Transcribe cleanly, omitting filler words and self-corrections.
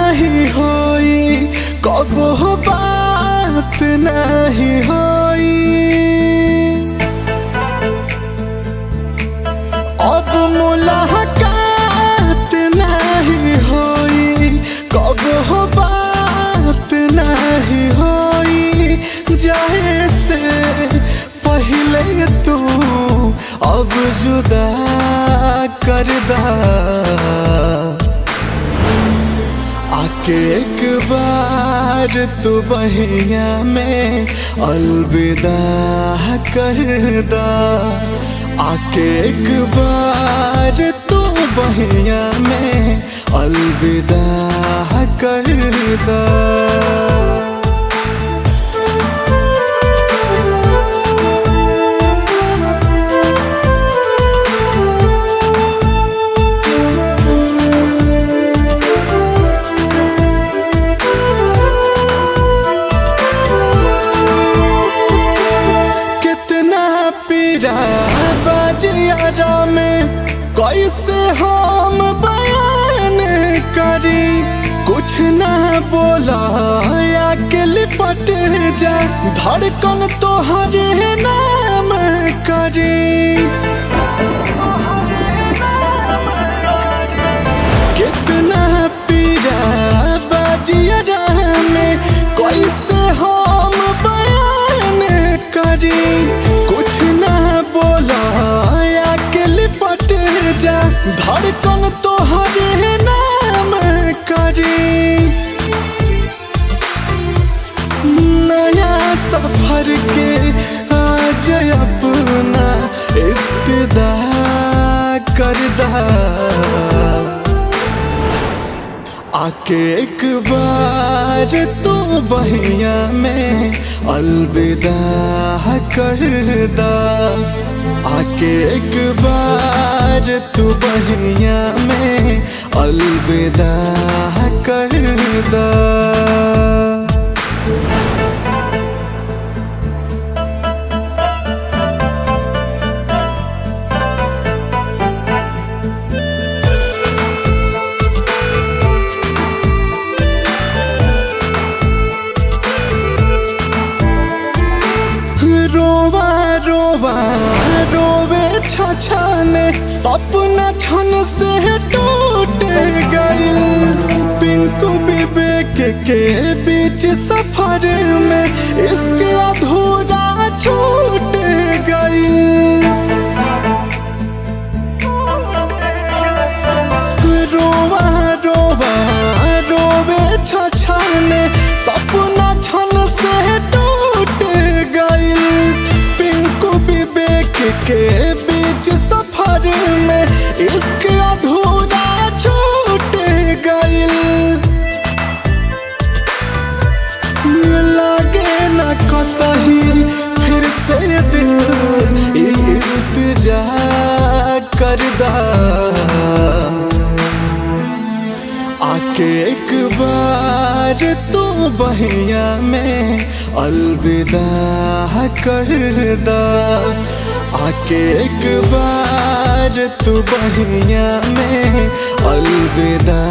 नहीं होई, कब हो बात नहीं होई। अब मुलाकात नहीं होई, कब हो बात नहीं होई। जाए से पहले तू अब जुदा कर दा, आके एक बार तू बहिया में अलविदा कर दा। आके एक बार तू बहिया में अलविदा कर दा। बाजियारा में कैसे हम बयान करी, कुछ ना बोला या के लिपट जा, धड़कन तोहरे नाम करी। कितना पीरा बाजियारा में कैसे हम बयान करी, कुछ ना बोला या के लिपट जा, धड़कन तोहरे नाम करी। नया सफर के आज अपना इब्तिदा कर दा, आके एक बार तू बहिया में अलविदा कर दा। आके एक बार तू बहिया में अलविदा कर दा। रोवा रोवा रोवे छछने, सपना छन से टूट गइल। पिंकू विवेक के बीच सफर में इश्क अधूरा छूट गइल। रोवा रोवा रोवे छछने, सपना छन से टूट गइल। पिंकू विवेक के बीच सफर में इश्क अधूरा छूट गइल। लागे न कतही फिर से दिल इल्तिजा कर दा, आके एक बार तू बहिया में अलविदा कर दा। आके एक बार तू बहिया में अलविदा